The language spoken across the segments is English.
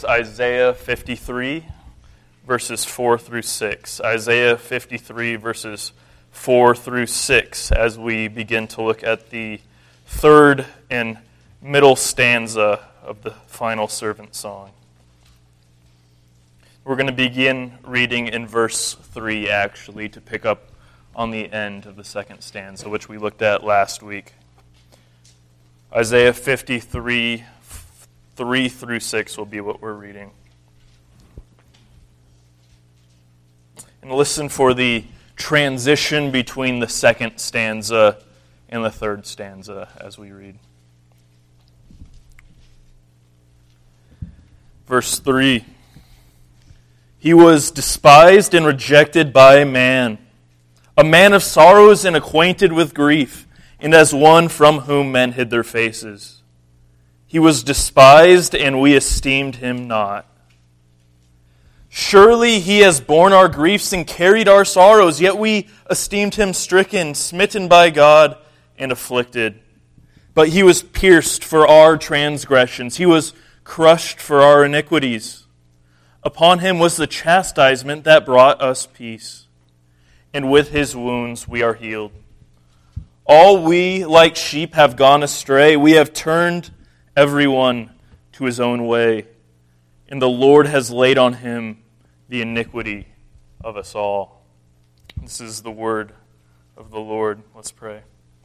Isaiah 53, verses 4 through 6. Isaiah 53, verses 4 through 6, as we begin to look at the third and middle stanza of the final servant song. We're going to begin reading in verse 3, actually, to pick up on the end of the second stanza, which we looked at last week. Isaiah 53, 3 through 6 will be what we're reading. And listen for the transition between the second stanza and the third stanza as we read. Verse 3. He was despised and rejected by man, a man of sorrows and acquainted with grief, and as one from whom men hid their faces. He was despised, and we esteemed him not. Surely he has borne our griefs and carried our sorrows, yet we esteemed him stricken, smitten by God, and afflicted. But he was pierced for our transgressions. He was crushed for our iniquities. Upon him was the chastisement that brought us peace, and with his wounds we are healed. All we, like sheep, have gone astray. We have turned everyone to his own way, and the Lord has laid on him the iniquity of us all. This is the word of the Lord. Let's pray.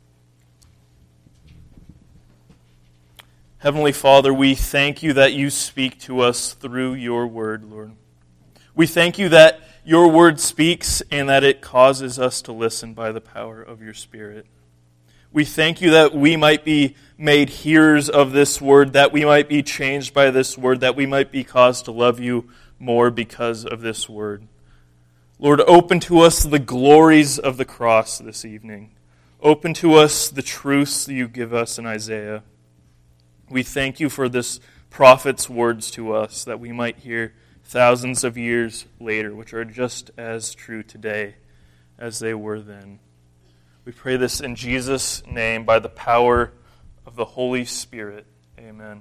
Heavenly Father, we thank you that you speak to us through your word, Lord. We thank you that your word speaks and that it causes us to listen by the power of your Spirit. We thank you that we might be made hearers of this word, that we might be changed by this word, that we might be caused to love you more because of this word. Lord, open to us the glories of the cross this evening. Open to us the truths that you give us in Isaiah. We thank you for this prophet's words to us that we might hear thousands of years later, which are just as true today as they were then. We pray this in Jesus' name by the power of the Holy Spirit. Amen.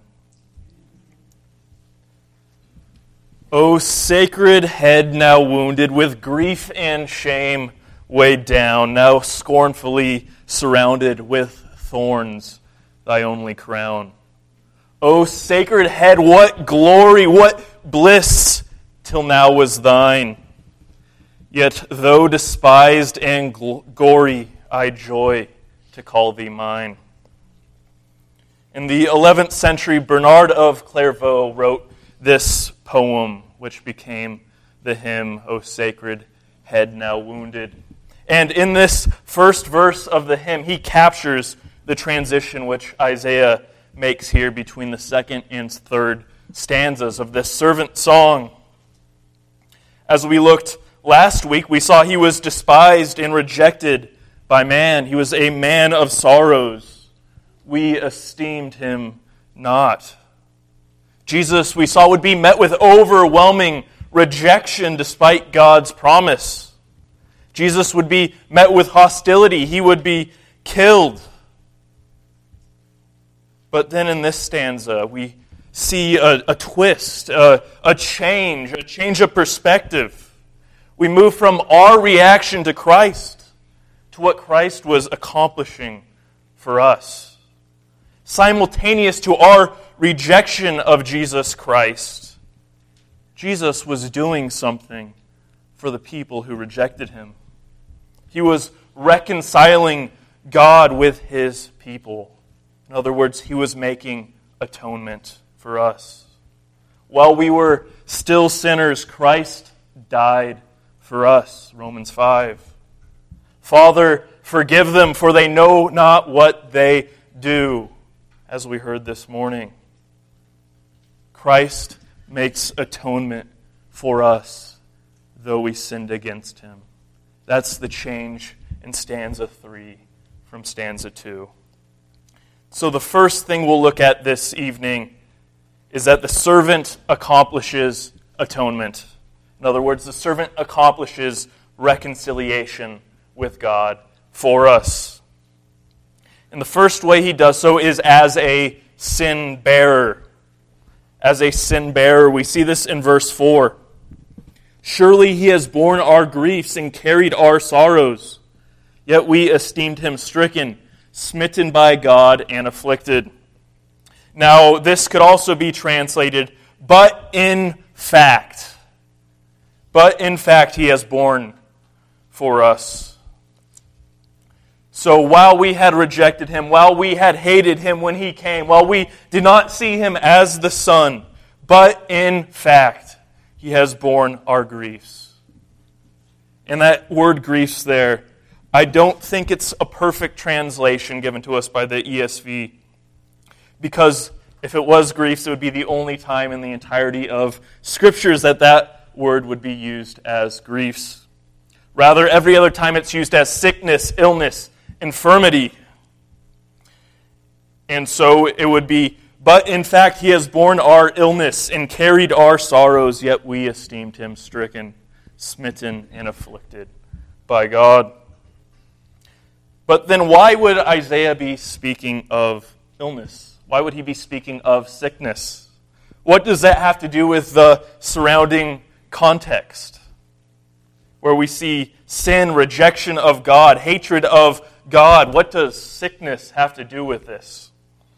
O sacred head now wounded, with grief and shame weighed down, now scornfully surrounded with thorns, thy only crown. O sacred head, what glory, what bliss till now was thine. Yet though despised and gory, I joy to call thee mine. In the 11th century, Bernard of Clairvaux wrote this poem, which became the hymn, O Sacred Head Now Wounded. And in this first verse of the hymn, he captures the transition which Isaiah makes here between the second and third stanzas of this servant song. As we looked last week, we saw he was despised and rejected by man. He was a man of sorrows. We esteemed him not. Jesus, we saw, would be met with overwhelming rejection despite God's promise. Jesus would be met with hostility. He would be killed. But then in this stanza, we see a twist, a change of perspective. We move from our reaction to Christ to what Christ was accomplishing for us. Simultaneous to our rejection of Jesus Christ, Jesus was doing something for the people who rejected him. He was reconciling God with his people. In other words, he was making atonement for us. While we were still sinners, Christ died for us. Romans 5. Father, forgive them, for they know not what they do, as we heard this morning. Christ makes atonement for us, though we sinned against him. That's the change in stanza 3 from stanza 2. So the first thing we'll look at this evening is that the servant accomplishes atonement. In other words, the servant accomplishes reconciliation with God for us. And the first way he does so is as a sin bearer. as a sin bearer. We see this in verse 4. Surely he has borne our griefs and carried our sorrows, yet we esteemed him stricken, smitten by God, and afflicted. Now, this could also be translated, but in fact. But in fact, he has borne for us. So while we had rejected him, while we had hated him when he came, while we did not see him as the Son, but in fact, he has borne our griefs. And that word griefs there, I don't think it's a perfect translation given to us by the ESV. Because if it was griefs, it would be the only time in the entirety of Scriptures that word would be used as griefs. Rather, every other time it's used as sickness, illness, infirmity. And so it would be, but in fact he has borne our illness and carried our sorrows, yet we esteemed him stricken, smitten, and afflicted by God. But then why would Isaiah be speaking of illness? Why would he be speaking of sickness? What does that have to do with the surrounding context, where we see sin, rejection of God, hatred of God? What does sickness have to do with this?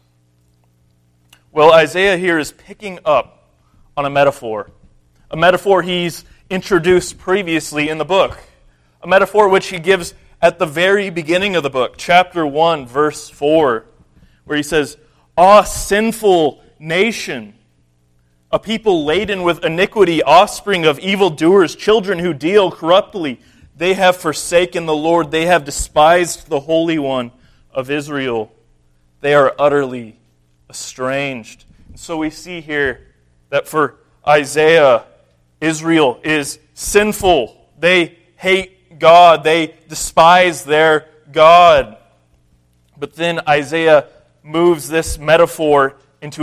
Well, Isaiah here is picking up on a metaphor he's introduced previously in the book, a metaphor which he gives at the very beginning of the book, chapter 1, verse 4, where he says, "Ah, sinful nation, a people laden with iniquity, offspring of evildoers, children who deal corruptly. They have forsaken the Lord. They have despised the Holy One of Israel. They are utterly estranged." And so we see here that for Isaiah, Israel is sinful. They hate God. They despise their God. But then Isaiah moves this metaphor into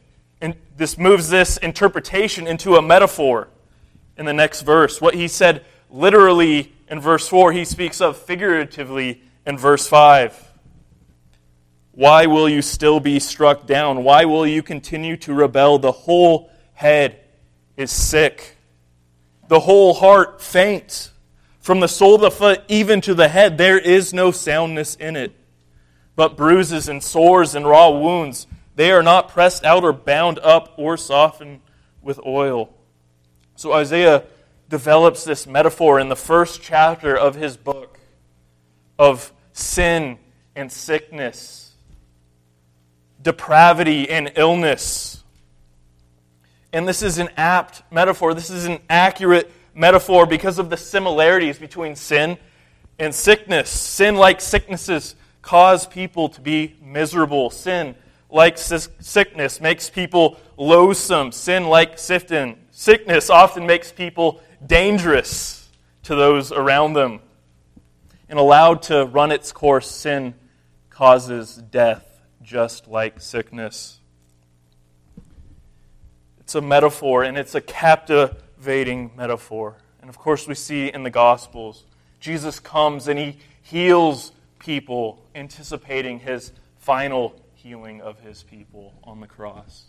moves this interpretation into a metaphor in the next verse. What he said literally in verse 4, he speaks of figuratively in verse 5. Why will you still be struck down? Why will you continue to rebel? The whole head is sick. The whole heart faint. From the sole of the foot even to the head, there is no soundness in it. But bruises and sores and raw wounds, they are not pressed out or bound up or softened with oil. So Isaiah develops this metaphor in the first chapter of his book of sin and sickness, depravity and illness. And this is an apt metaphor. This is an accurate metaphor because of the similarities between sin and sickness. Sin, like sicknesses, cause people to be miserable. Sin, like sickness, makes people loathsome. Sin, like sickness, often makes people dangerous to those around them. And allowed to run its course, sin causes death, just like sickness. It's a metaphor, and it's a captivating metaphor. And of course, we see in the Gospels, Jesus comes and he heals people, anticipating his final healing of his people on the cross.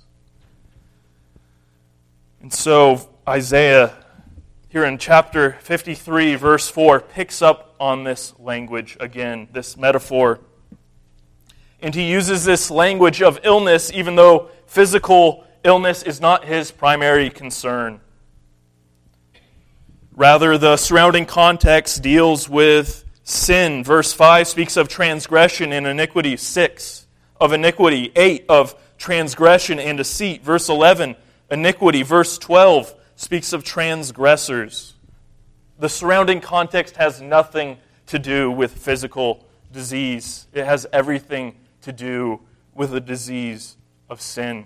And so Isaiah, here in chapter 53, verse 4, picks up on this language again, this metaphor. And he uses this language of illness, even though physical illness is not his primary concern. Rather, the surrounding context deals with sin. Verse 5 speaks of transgression and iniquity. 6 of iniquity. 8 of transgression and deceit. Verse 11, iniquity. Verse 12 speaks of transgressors. The surrounding context has nothing to do with physical disease. It has everything to do with the disease of sin.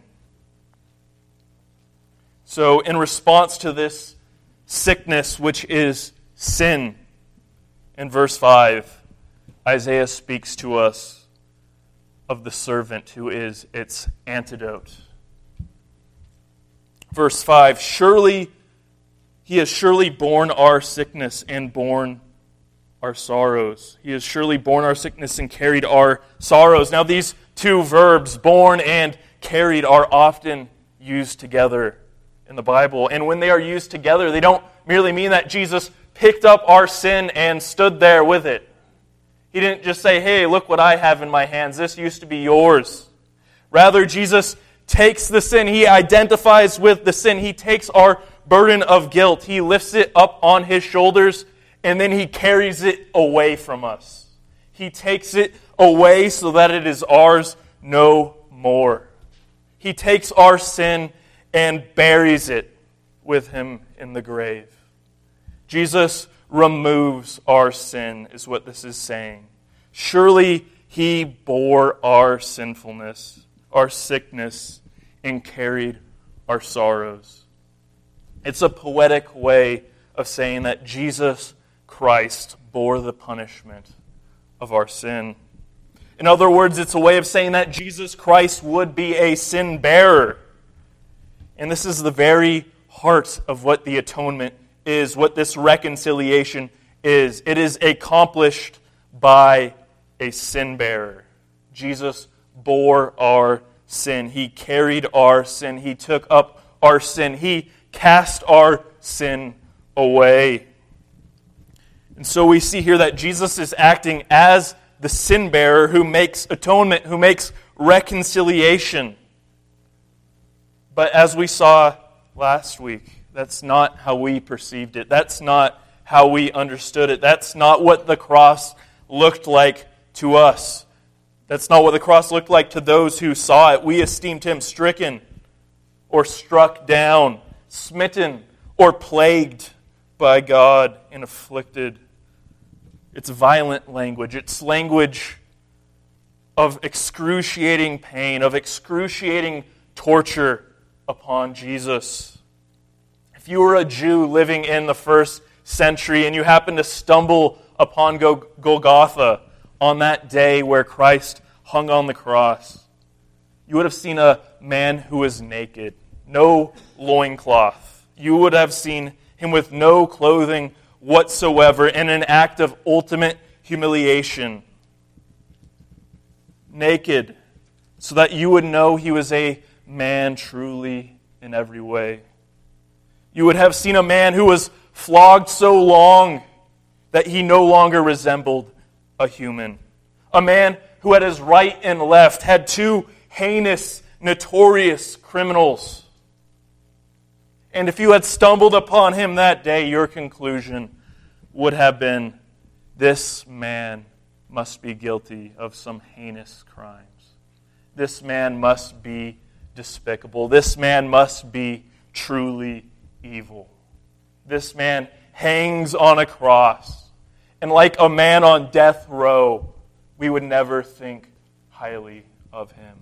So in response to this sickness, which is sin, in verse 5, Isaiah speaks to us of the servant who is its antidote. Verse 5, he has surely borne our sickness and borne our sorrows. He has surely borne our sickness and carried our sorrows. Now these two verbs, borne and carried, are often used together in the Bible. And when they are used together, they don't merely mean that Jesus picked up our sin and stood there with it. He didn't just say, hey, look what I have in my hands. This used to be yours. Rather, Jesus takes the sin. He identifies with the sin. He takes our burden of guilt. He lifts it up on His shoulders, and then He carries it away from us. He takes it away so that it is ours no more. He takes our sin and buries it with Him in the grave. Jesus removes our sin, is what this is saying. Surely He bore our sinfulness, our sickness, and carried our sorrows. It's a poetic way of saying that Jesus Christ bore the punishment of our sin. In other words, it's a way of saying that Jesus Christ would be a sin bearer. And this is the very heart of what the atonement is, what this reconciliation is. It is accomplished by a sin bearer. Jesus bore our sin. He carried our sin. He took up our sin. He cast our sin away. And so we see here that Jesus is acting as the sin bearer who makes atonement, who makes reconciliation. But as we saw last week, that's not how we perceived it. That's not how we understood it. That's not what the cross looked like to us. That's not what the cross looked like to those who saw it. We esteemed Him stricken or struck down, smitten or plagued by God and afflicted. It's violent language. It's language of excruciating pain, of excruciating torture upon Jesus. If you were a Jew living in the first century and you happened to stumble upon Golgotha on that day where Christ hung on the cross, you would have seen a man who was naked, no loincloth. You would have seen Him with no clothing whatsoever in an act of ultimate humiliation. Naked, so that you would know He was a man truly in every way. You would have seen a man who was flogged so long that he no longer resembled a human. A man who at his right and left had two heinous, notorious criminals. And if you had stumbled upon him that day, your conclusion would have been, this man must be guilty of some heinous crimes. This man must be despicable. This man must be truly evil. This man hangs on a cross. And like a man on death row, we would never think highly of him.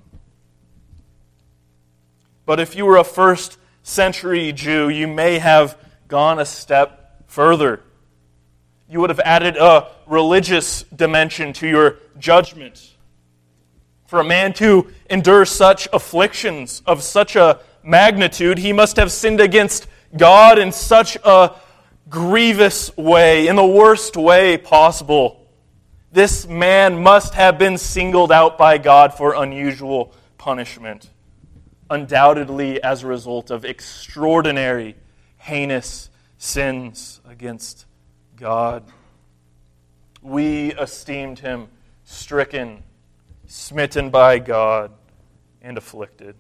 But if you were a first century Jew, you may have gone a step further. You would have added a religious dimension to your judgment. For a man to endure such afflictions of such a magnitude, he must have sinned against God in such a grievous way, in the worst way possible. This man must have been singled out by God for unusual punishment, undoubtedly as a result of extraordinary, heinous sins against God. We esteemed him stricken, smitten by God, and afflicted.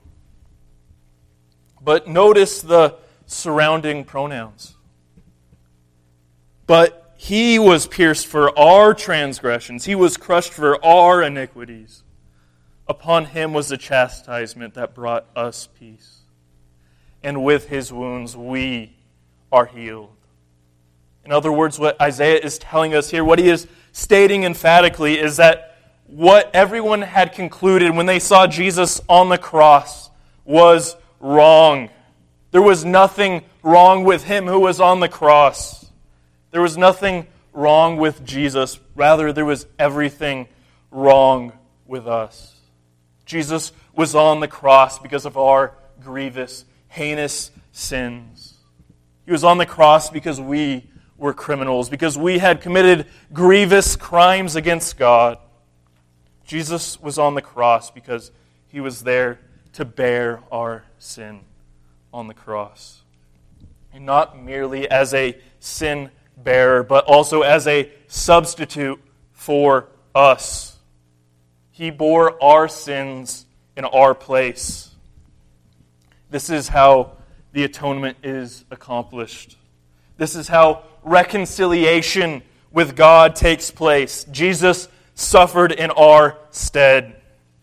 But notice the surrounding pronouns. But he was pierced for our transgressions. He was crushed for our iniquities. Upon him was the chastisement that brought us peace. And with his wounds we are healed. In other words, what Isaiah is telling us here, what he is stating emphatically, is that what everyone had concluded when they saw Jesus on the cross was wrong. There was nothing wrong with him who was on the cross. There was nothing wrong with Jesus. Rather, there was everything wrong with us. Jesus was on the cross because of our grievous, heinous sins. He was on the cross because we were criminals, because we had committed grievous crimes against God. Jesus was on the cross because he was there to bear our sin on the cross. And not merely as a sin bearer, but also as a substitute for us. He bore our sins in our place. This is how the atonement is accomplished. This is how reconciliation with God takes place. Jesus suffered in our stead.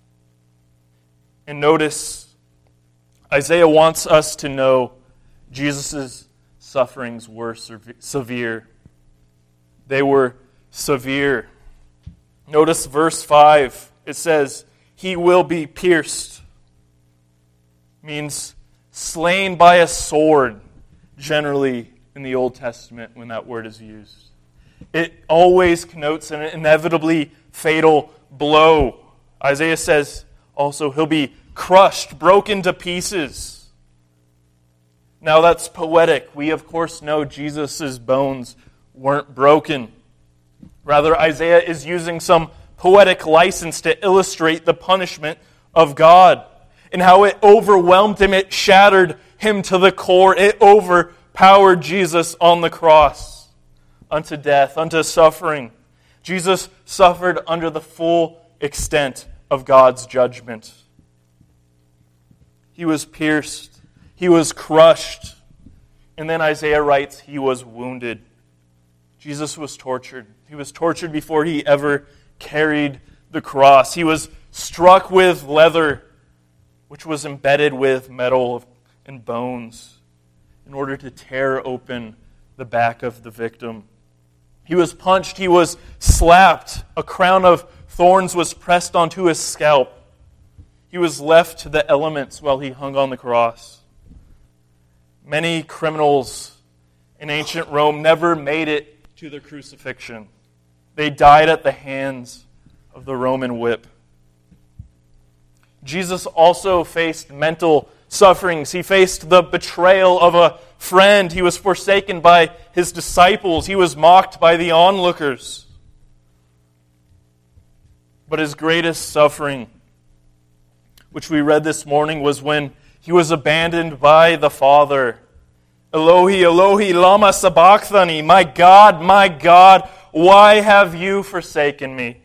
And notice, Isaiah wants us to know Jesus' sufferings were severe. They were severe. Notice verse 5. It says, "He will be pierced." Means slain by a sword, generally in the Old Testament when that word is used. It always connotes an inevitably fatal blow. Isaiah says also he'll be crushed, broken to pieces. Now that's poetic. We of course know Jesus' bones weren't broken. Rather, Isaiah is using some poetic license to illustrate the punishment of God and how it overwhelmed him, it shattered him to the core, it overpowered Jesus on the cross unto death, unto suffering. Jesus suffered under the full extent of God's judgment. He was pierced, he was crushed, and then Isaiah writes, he was wounded. Jesus was tortured. He was tortured before he ever carried the cross. He was struck with leather, which was embedded with metal and bones, in order to tear open the back of the victim. He was punched, he was slapped, a crown of thorns was pressed onto his scalp. He was left to the elements while he hung on the cross. Many criminals in ancient Rome never made it to the crucifixion. They died at the hands of the Roman whip. Jesus also faced mental sufferings. He faced the betrayal of a friend. He was forsaken by his disciples. He was mocked by the onlookers. But his greatest suffering, which we read this morning, was when he was abandoned by the Father. Elohi, Elohi, lama sabachthani. My God, why have you forsaken me?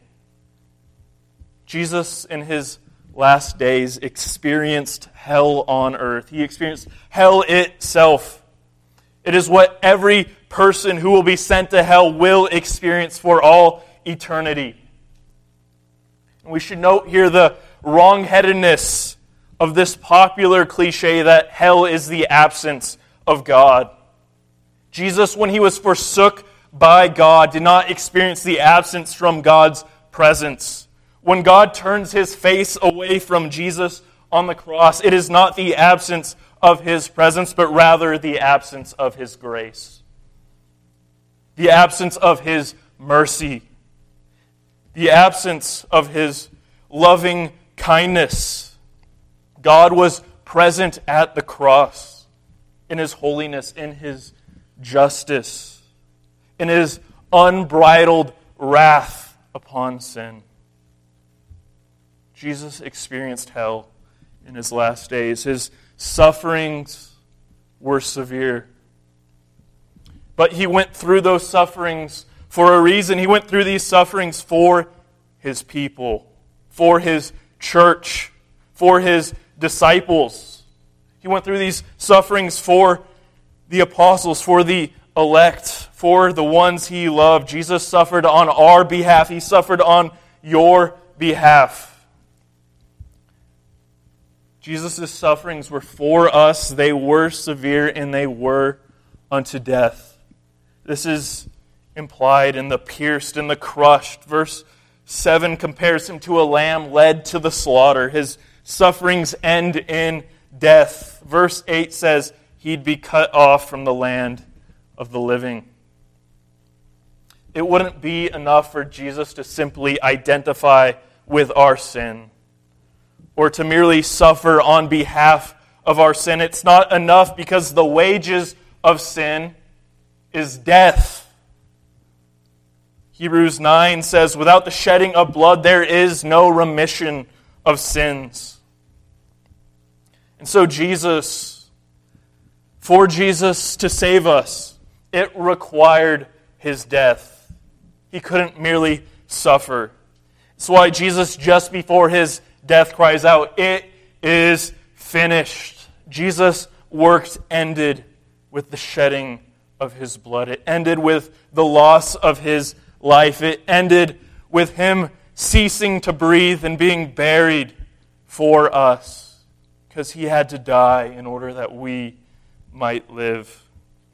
Jesus, in his last days, experienced hell on earth. He experienced hell itself. It is what every person who will be sent to hell will experience for all eternity. And we should note here the wrongheadedness of this popular cliche that hell is the absence of God. Jesus, when he was forsook by God, did not experience the absence from God's presence. When God turns his face away from Jesus on the cross, it is not the absence of his presence, but rather the absence of his grace. The absence of his mercy. The absence of his loving kindness. God was present at the cross in his holiness, in his justice, in his unbridled wrath upon sin. Jesus experienced hell in his last days. His sufferings were severe. But he went through those sufferings for a reason. He went through these sufferings for his people, for his church, for his disciples. He went through these sufferings for the apostles, for the elect, for the ones he loved. Jesus suffered on our behalf. He suffered on your behalf. Jesus' sufferings were for us. They were severe and they were unto death. This is implied in the pierced and the crushed. Verse 7 compares him to a lamb led to the slaughter. His sufferings end in death. Verse 8 says he'd be cut off from the land of the living. It wouldn't be enough for Jesus to simply identify with our sin, or to merely suffer on behalf of our sin. It's not enough because the wages of sin is death. Hebrews 9 says, without the shedding of blood, there is no remission of sins. And so Jesus, For Jesus to save us, it required his death. He couldn't merely suffer. That's why Jesus, just before his death, cries out, "It is finished." Jesus' work ended with the shedding of his blood. It ended with the loss of his life. It ended with him ceasing to breathe and being buried for us, because he had to die in order that we might live.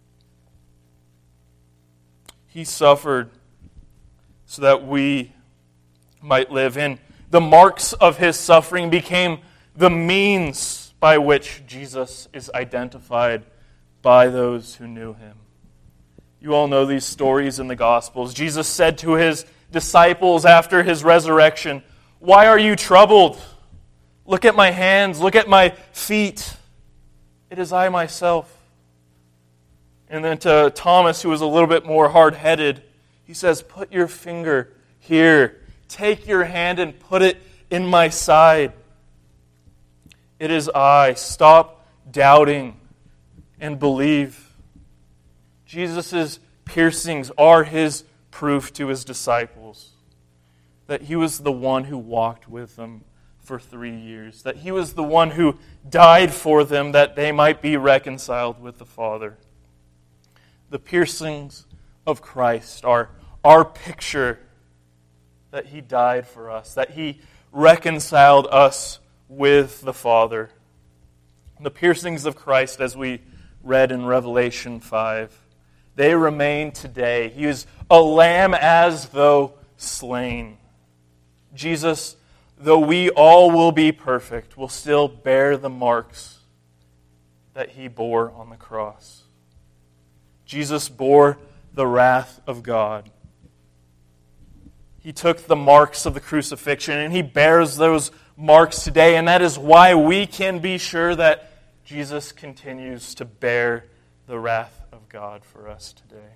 He suffered so that we might live. And the marks of his suffering became the means by which Jesus is identified by those who knew him. You all know these stories in the Gospels. Jesus said to his disciples after his resurrection, "Why are you troubled? Look at my hands, look at my feet. It is I myself." And then to Thomas, who was a little bit more hard-headed, he says, "Put your finger here. Take your hand and put it in my side. It is I. Stop doubting and believe." Jesus' piercings are his proof to his disciples that he was the one who walked with them for 3 years, that he was the one who died for them that they might be reconciled with the Father. The piercings of Christ are our picture that he died for us, that he reconciled us with the Father. The piercings of Christ, as we read in Revelation 5, they remain today. He is a lamb as though slain. Jesus, though we all will be perfect, will still bear the marks that he bore on the cross. Jesus bore the wrath of God. He took the marks of the crucifixion, and he bears those marks today, and that is why we can be sure that Jesus continues to bear the wrath of God for us today.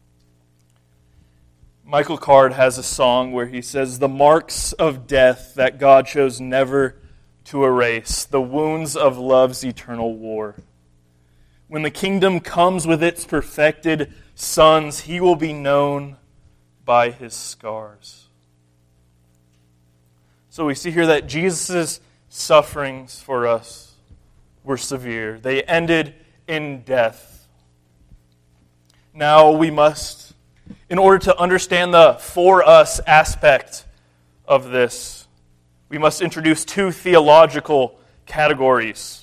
Michael Card has a song where he says, "The marks of death that God chose never to erase, the wounds of love's eternal war. When the kingdom comes with its perfected sons, he will be known by his scars." So we see here that Jesus' sufferings for us were severe. They ended in death. Now we must, in order to understand the for us aspect of this, we must introduce two theological categories.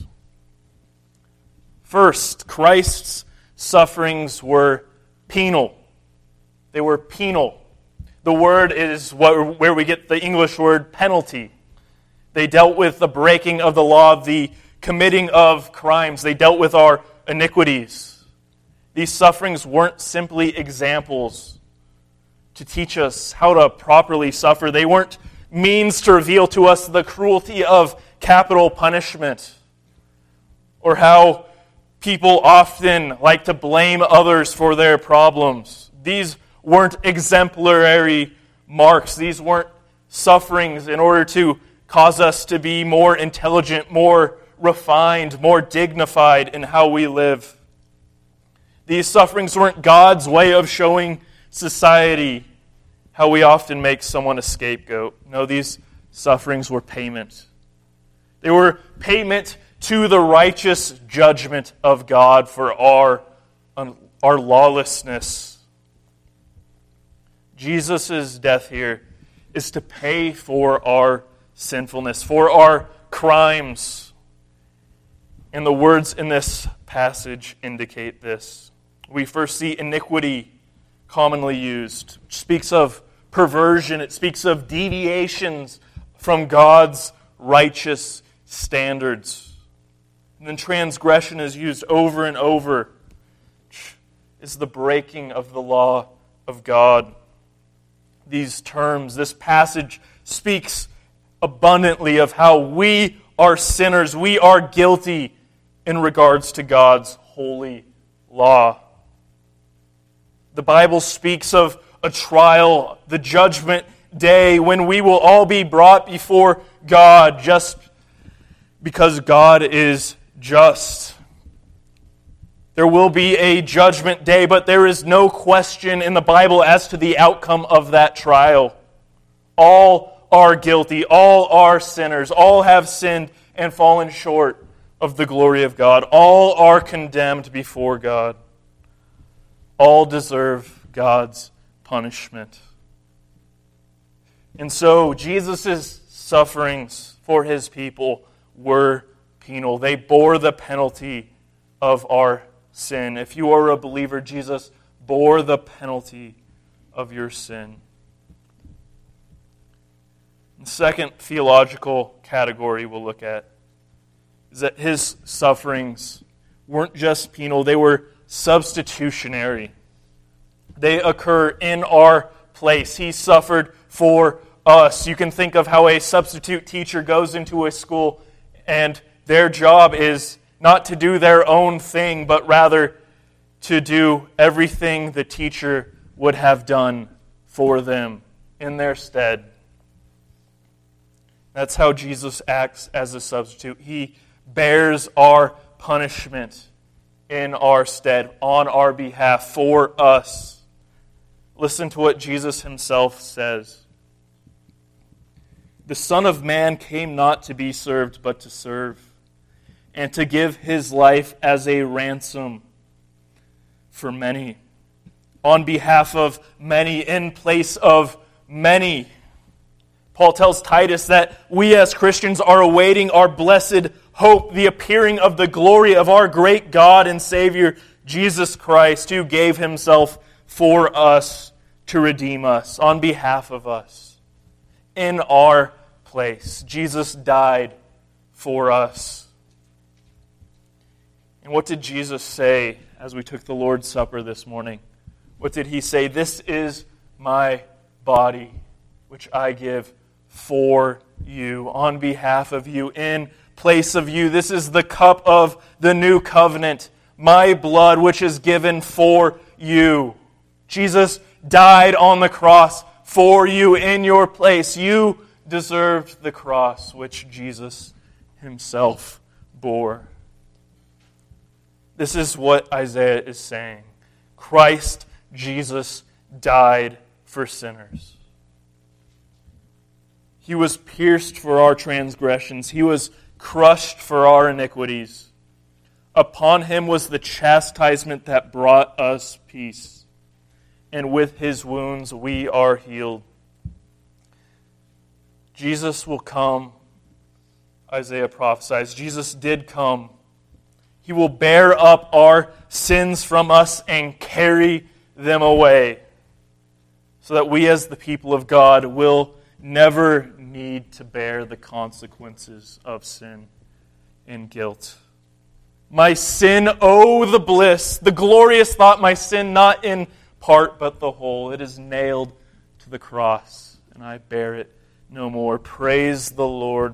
First, Christ's sufferings were penal. They were penal. The word is where we get the English word penalty. They dealt with the breaking of the law, the committing of crimes. They dealt with our iniquities. These sufferings weren't simply examples to teach us how to properly suffer. They weren't means to reveal to us the cruelty of capital punishment, or how people often like to blame others for their problems. These weren't exemplary marks. These weren't sufferings in order to cause us to be more intelligent, more refined, more dignified in how we live. These sufferings weren't God's way of showing society how we often make someone a scapegoat. No, these sufferings were payment. They were payment to the righteous judgment of God for our lawlessness. Jesus' death here is to pay for our sinfulness, for our crimes. And the words in this passage indicate this. We first see iniquity commonly used. It speaks of perversion. It speaks of deviations from God's righteous standards. And then transgression is used over and over. It's the breaking of the law of God. These terms, this passage speaks abundantly of how we are sinners. We are guilty in regards to God's holy law. The Bible speaks of a trial, the judgment day, when we will all be brought before God just because God is just. There will be a judgment day, but there is no question in the Bible as to the outcome of that trial. All are guilty, all are sinners, all have sinned and fallen short of the glory of God. All are condemned before God. All deserve God's punishment. And so Jesus' sufferings for his people were penal. They bore the penalty of our sin. If you are a believer, Jesus bore the penalty of your sin. The second theological category we'll look at is that his sufferings weren't just penal, they were substitutionary. They occur in our place. He suffered for us. You can think of how a substitute teacher goes into a school and their job is not to do their own thing, but rather to do everything the teacher would have done for them in their stead. That's how Jesus acts as a substitute. He bears our punishment in our stead, on our behalf, for us. Listen to what Jesus himself says. The Son of Man came not to be served, but to serve, and to give his life as a ransom for many, on behalf of many, in place of many. Paul tells Titus that we as Christians are awaiting our blessed hope, the appearing of the glory of our great God and Savior, Jesus Christ, who gave himself for us to redeem us, on behalf of us, in our place. Jesus died for us. And what did Jesus say as we took the Lord's Supper this morning? What did he say? This is my body, which I give for you, on behalf of you, in place of you. This is the cup of the new covenant, my blood, which is given for you. Jesus died on the cross for you in your place. You deserved the cross which Jesus himself bore. This is what Isaiah is saying. Christ Jesus died for sinners. He was pierced for our transgressions. He was crushed for our iniquities. Upon him was the chastisement that brought us peace. And with his wounds we are healed. Jesus will come, Isaiah prophesies. Jesus did come. He will bear up our sins from us and carry them away, so that we as the people of God will never need to bear the consequences of sin and guilt. My sin, oh the bliss, the glorious thought, my sin not in part but the whole. It is nailed to the cross, and I bear it no more. Praise the Lord,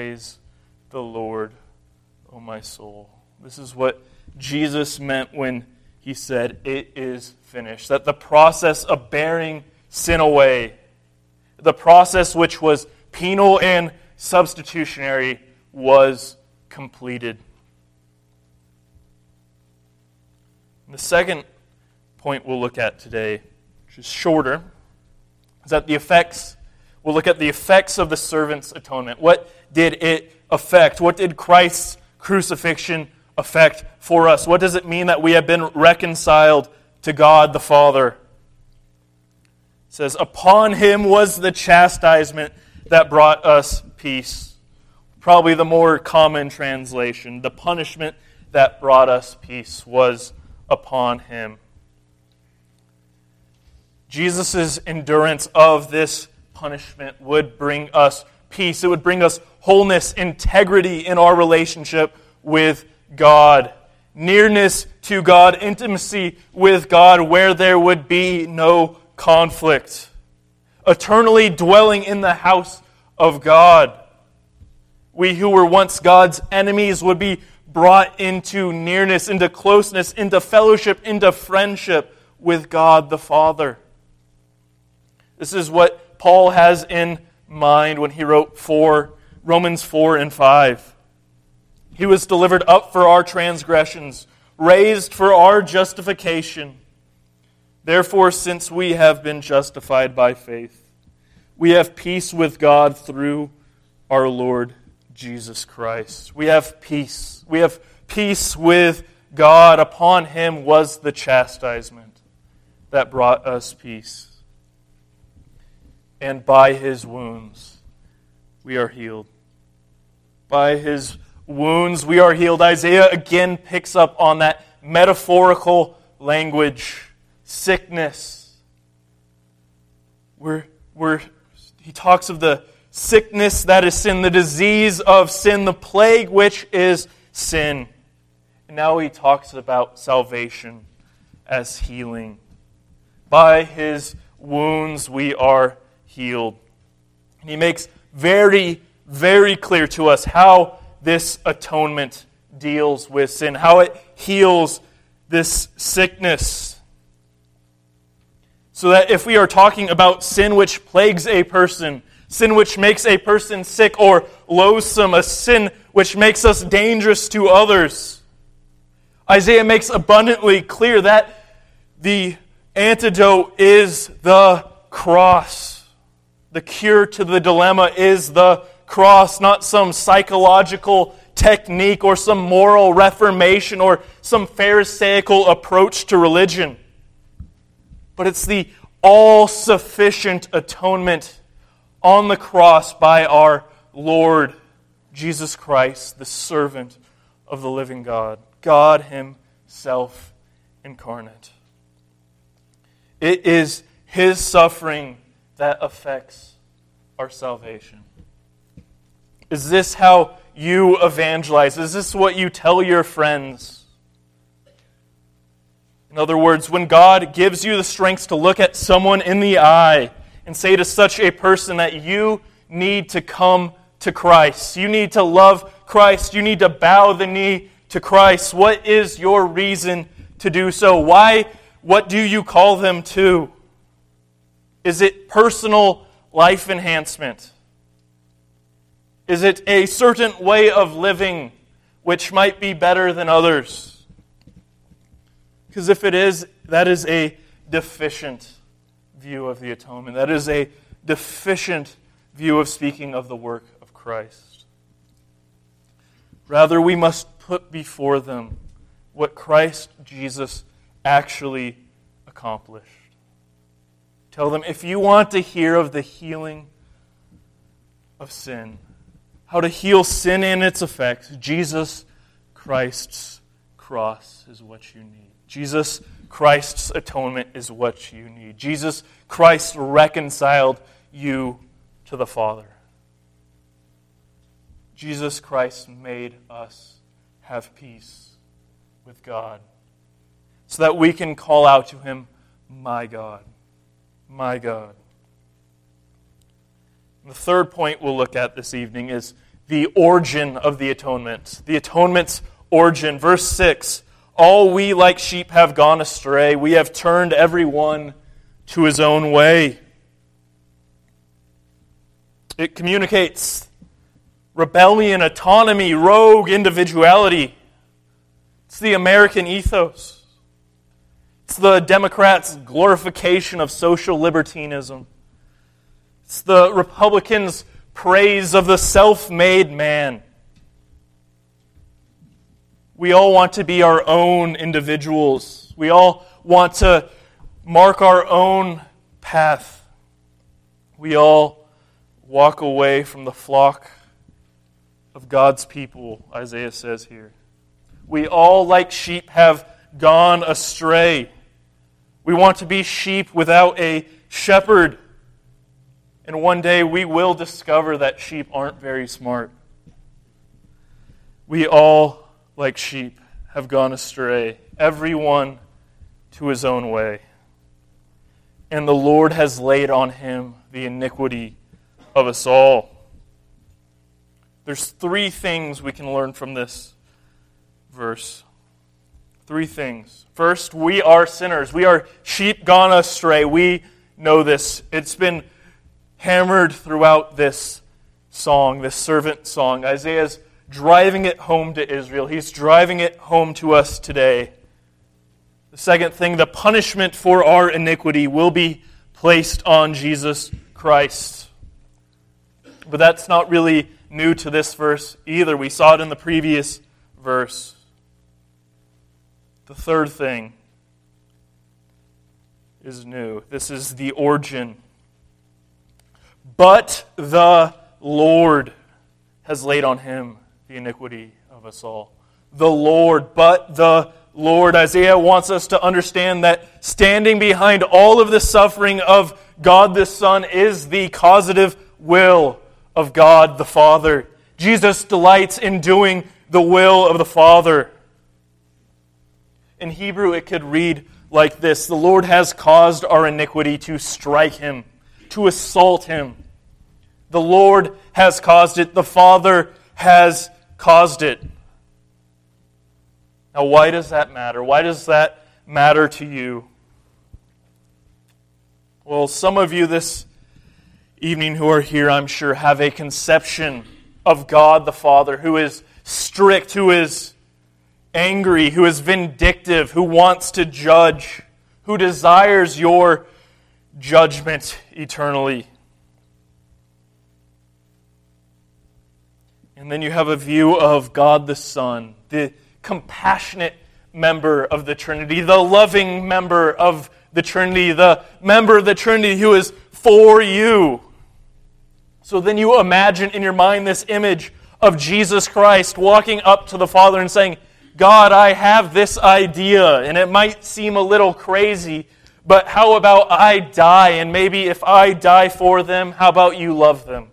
O my soul. This is what Jesus meant when he said, it is finished. That the process of bearing sin away, the process which was penal and substitutionary, was completed. And the second point we'll look at today, which is shorter, is that we'll look at the effects of the servant's atonement. What did it affect? What did Christ's crucifixion affect for us? What does it mean that we have been reconciled to God the Father? It says, upon him was the chastisement that brought us peace. Probably the more common translation. The punishment that brought us peace was upon him. Jesus' endurance of this punishment would bring us peace. It would bring us wholeness, integrity in our relationship with God. Nearness to God, intimacy with God where there would be no conflict. Eternally dwelling in the house of God. We who were once God's enemies would be brought into nearness, into closeness, into fellowship, into friendship with God the Father. This is what Paul has in mind when he wrote Romans 4 and 5. He was delivered up for our transgressions, raised for our justification. Therefore, since we have been justified by faith, we have peace with God through our Lord Jesus Christ. We have peace. We have peace with God. Upon him was the chastisement that brought us peace. And by his wounds we are healed. By his wounds we are healed. Isaiah again picks up on that metaphorical language. Sickness. Where he talks of the sickness that is sin, the disease of sin, the plague which is sin. And now he talks about salvation as healing. By his wounds we are healed. And he makes very, very clear to us how this atonement deals with sin, how it heals this sickness. So that if we are talking about sin which plagues a person, sin which makes a person sick or loathsome, a sin which makes us dangerous to others, Isaiah makes abundantly clear that the antidote is the cross. The cure to the dilemma is the cross, not some psychological technique or some moral reformation or some pharisaical approach to religion. But it's the all-sufficient atonement on the cross by our Lord Jesus Christ, the servant of the living God, God himself incarnate. It is his suffering that affects our salvation. Is this how you evangelize? Is this what you tell your friends? In other words, when God gives you the strength to look at someone in the eye and say to such a person that you need to come to Christ, you need to love Christ, you need to bow the knee to Christ, what is your reason to do so? Why? What do you call them to? Is it personal life enhancement? Is it a certain way of living which might be better than others? Because if it is, that is a deficient view of the atonement. That is a deficient view of speaking of the work of Christ. Rather, we must put before them what Christ Jesus actually accomplished. Tell them, if you want to hear of the healing of sin, how to heal sin and its effects, Jesus Christ's cross is what you need. Jesus Christ's atonement is what you need. Jesus Christ reconciled you to the Father. Jesus Christ made us have peace with God so that we can call out to him, my God. My God. And the third point we'll look at this evening is the origin of the atonement. The atonement's origin. Verse 6, all we like sheep have gone astray. We have turned every one to his own way. It communicates rebellion, autonomy, rogue individuality. It's the American ethos. It's the Democrats' glorification of social libertinism. It's the Republicans' praise of the self-made man. We all want to be our own individuals. We all want to mark our own path. We all walk away from the flock of God's people, Isaiah says here. We all, like sheep, have gone astray. We want to be sheep without a shepherd. And one day we will discover that sheep aren't very smart. We all, like sheep, have gone astray, everyone to his own way. And the Lord has laid on him the iniquity of us all. There's three things we can learn from this verse. Three things. First, we are sinners. We are sheep gone astray. We know this. It's been hammered throughout this song, this servant song. Isaiah's driving it home to Israel. He's driving it home to us today. The second thing, the punishment for our iniquity will be placed on Jesus Christ. But that's not really new to this verse either. We saw it in the previous verse. The third thing is new. This is the origin. But the Lord has laid on him the iniquity of us all. The Lord, but the Lord. Isaiah wants us to understand that standing behind all of the suffering of God the Son is the causative will of God the Father. Jesus delights in doing the will of the Father. In Hebrew, it could read like this: the Lord has caused our iniquity to strike him, to assault him. The Lord has caused it. The Father has caused it. Now, why does that matter? Why does that matter to you? Well, some of you this evening who are here, I'm sure, have a conception of God the Father who is strict, who is angry, who is vindictive, who wants to judge, who desires your judgment eternally. And then you have a view of God the Son, the compassionate member of the Trinity, the loving member of the Trinity, the member of the Trinity who is for you. So then you imagine in your mind this image of Jesus Christ walking up to the Father and saying, God, I have this idea, and it might seem a little crazy, but how about I die, and maybe if I die for them, how about you love them?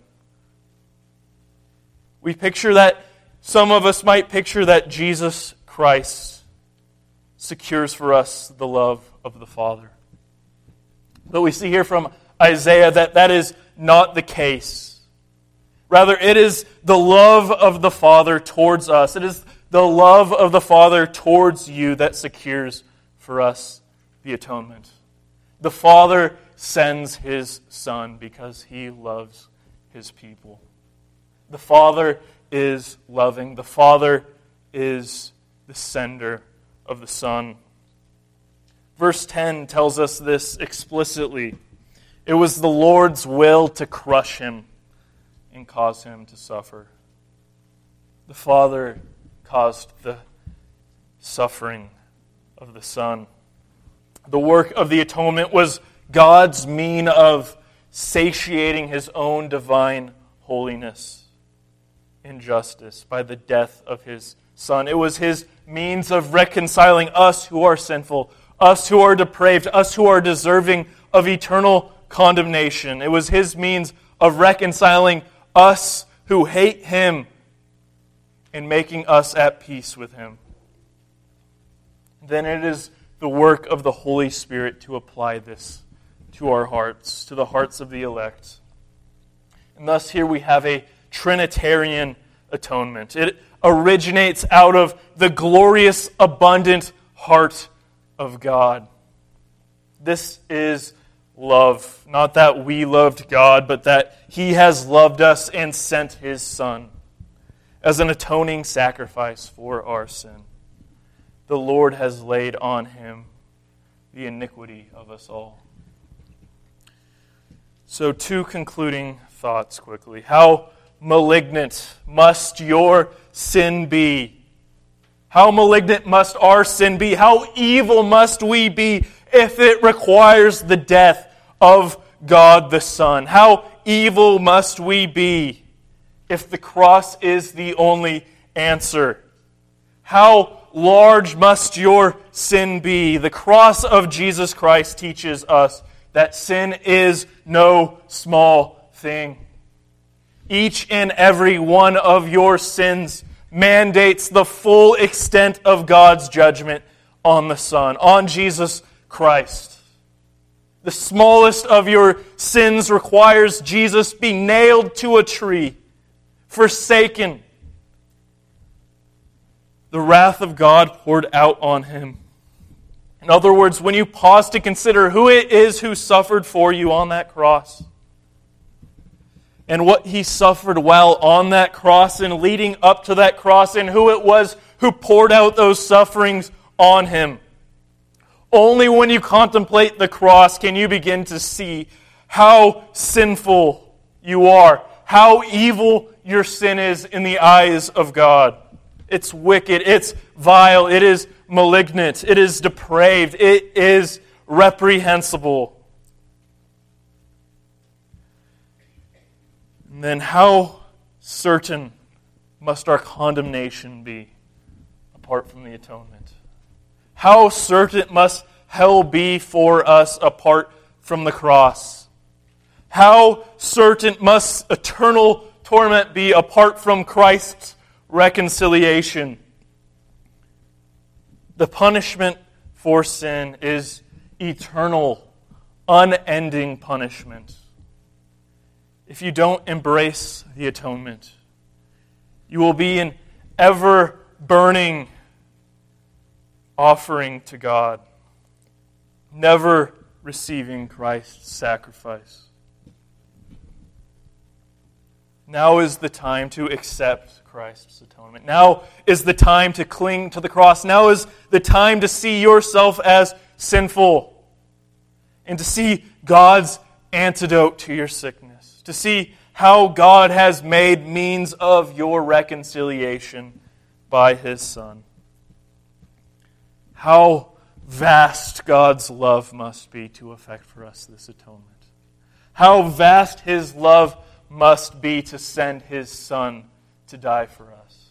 We picture that, some of us might picture that Jesus Christ secures for us the love of the Father. But we see here from Isaiah that that is not the case. Rather, it is the love of the Father towards us. It is the love of the Father towards you that secures for us the atonement. The Father sends His Son because He loves His people. The Father is loving. The Father is the sender of the Son. Verse 10 tells us this explicitly. It was the Lord's will to crush him and cause him to suffer. The Father caused the suffering of the Son. The work of the atonement was God's mean of satiating His own divine holiness and justice by the death of His Son. It was His means of reconciling us who are sinful, us who are depraved, us who are deserving of eternal condemnation. It was His means of reconciling us who hate Him and making us at peace with Him. Then it is the work of the Holy Spirit to apply this to our hearts, to the hearts of the elect. And thus here we have a Trinitarian atonement. It originates out of the glorious, abundant heart of God. This is love. Not that we loved God, but that He has loved us and sent His Son as an atoning sacrifice for our sin. The Lord has laid on Him the iniquity of us all. So 2 concluding thoughts quickly. How malignant must your sin be? How malignant must our sin be? How evil must we be if it requires the death of God the Son? How evil must we be if the cross is the only answer? How large must your sin be? The cross of Jesus Christ teaches us that sin is no small thing. Each and every one of your sins mandates the full extent of God's judgment on the Son, on Jesus Christ. The smallest of your sins requires Jesus be nailed to a tree, forsaken, the wrath of God poured out on Him. In other words, when you pause to consider who it is who suffered for you on that cross, and what he suffered while on that cross and leading up to that cross, and who it was who poured out those sufferings on him. Only when you contemplate the cross can you begin to see how sinful you are, how evil your sin is in the eyes of God. It's wicked, it's vile, it is malignant, it is depraved, it is reprehensible. And then how certain must our condemnation be apart from the atonement? How certain must hell be for us apart from the cross? How certain must eternal torment be apart from Christ's reconciliation? The punishment for sin is eternal, unending punishment. If you don't embrace the atonement, you will be an ever-burning offering to God, never receiving Christ's sacrifice. Now is the time to accept Christ's atonement. Now is the time to cling to the cross. Now is the time to see yourself as sinful and to see God's antidote to your sickness, to see how God has made means of your reconciliation by His Son. How vast God's love must be to effect for us this atonement. How vast His love must be to send His Son to die for us.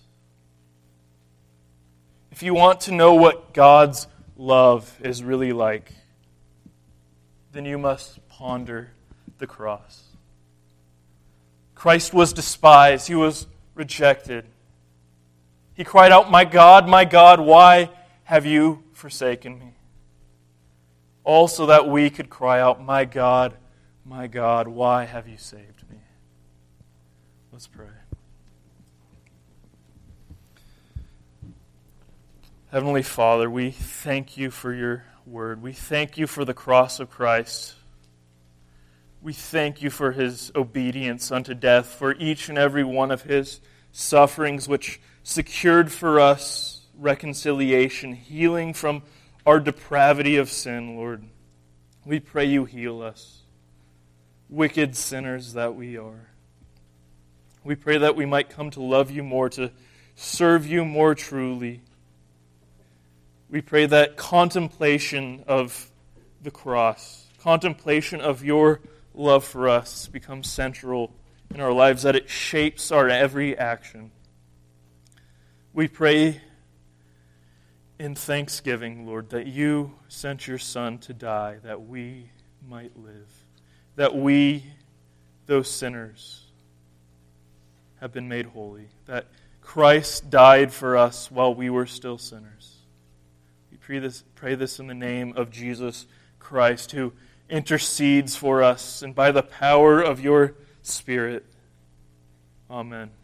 If you want to know what God's love is really like, then you must ponder the cross. Christ was despised. He was rejected. He cried out, my God, why have you forsaken me?" All so that we could cry out, my God, why have you saved me?" Let's pray. Heavenly Father, we thank you for your word. We thank you for the cross of Christ. We thank you for His obedience unto death, for each and every one of His sufferings, which secured for us reconciliation, healing from our depravity of sin, Lord. We pray you heal us, wicked sinners that we are. We pray that we might come to love you more, to serve you more truly. We pray that contemplation of the cross, contemplation of your love for us becomes central in our lives, that it shapes our every action. We pray in thanksgiving, Lord, that you sent your Son to die that we might live, that we, those sinners, have been made holy, that Christ died for us while we were still sinners. We pray this in the name of Jesus Christ, who intercedes for us, and by the power of your Spirit. Amen.